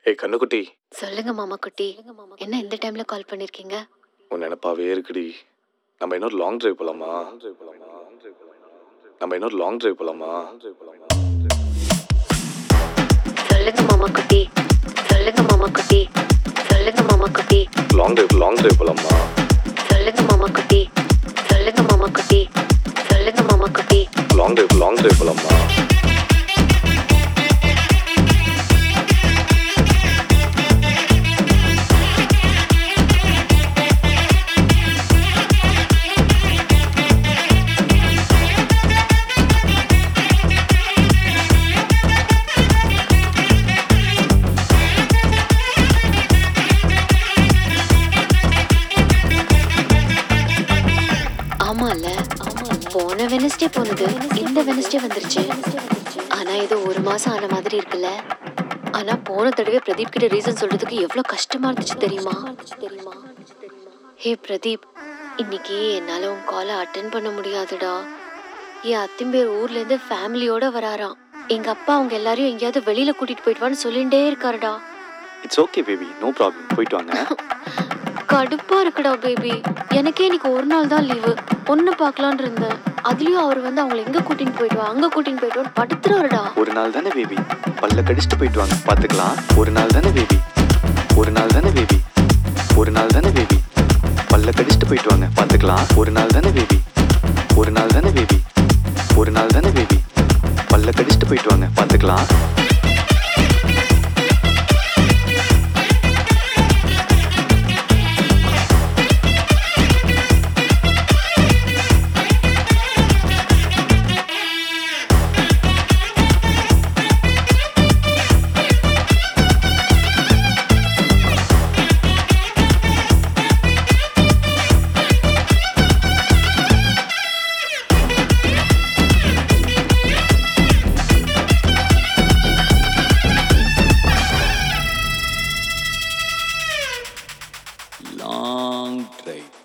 ஏய் கண்ணுக்குட்டி, சொல்லுங்க மாமா குட்டி. என்ன இந்த டைம்ல கால் பண்ணிருக்கீங்க? உன் நினப்பாவே இருக்குடி. நம்ம இன்னொரு லாங் டிரைவ் போலாமா? சொல்லுங்க மாமா குட்டி. சொல்லுங்க மாமா குட்டி. சொல்லுங்க மாமா குட்டி. லாங் டிரைவ் போலாமா? சொல்லுங்க மாமா குட்டி. சொல்லுங்க மாமா குட்டி. சொல்லுங்க மாமா குட்டி. லாங் டிரைவ் போலாமா? ஆமால, போன வெனஸ்டே போனது இந்த வெனஸ்டே வந்துருச்சு. ஆனா இது ஒரு மாசம் ஆன மாதிரி இருக்குல்ல. ஆனா போன தடவை பிரதீப் கிட்ட ரீசன் சொல்றதுக்கு எவ்வளவு கஷ்டமா இருந்துச்சு தெரியுமா? ஹே பிரதீப், இன்னைக்கு என்னால உன் காலை அட்டென்ட் பண்ண முடியாதுடா. என் அத்திம்பேர் ஊர்ல இருந்து ஃபேமிலியோட வராராம். எங்க அப்பா அவங்க எல்லாரையும் எங்கேயாவது வெளியில கூட்டிட்டு போயிட்டு சொல்லிட்டே இருக்காருடா. It's okay baby, no problem, போயிட்டு வாங்க. கடுப்பா இருக்குடா பேபி. எனக்கே இன்னைக்கு ஒரு நாள் தான் லீவு. பொண்ணு பார்க்கலான்னு இருந்தேன். அதுலயும் அவர் அவங்களை எங்க கூட்டின்னு போயிட்டு அங்க கூட்டின்னு போயிட்டு படுத்துறாருடா. ஒரு நாள் தானே பேபி, பல்ல கடிச்சிட்டு போயிட்டு வாங்க, பாத்துக்கலாம். ஒரு நாள் தானே பேபி, ஒரு நாள் தானே பேபி, ஒரு நாள் தானே பேபி, பல்ல கடிச்சிட்டு போயிட்டு வாங்க, பாத்துக்கலாம். ஒரு நாள் தானே பேபி, ஒரு நாள் தானே பேபி, ஒரு நாள் தானே பேபி, பல்ல கடிச்சிட்டு போயிட்டு வாங்க, பாத்துக்கலாம். Long drive.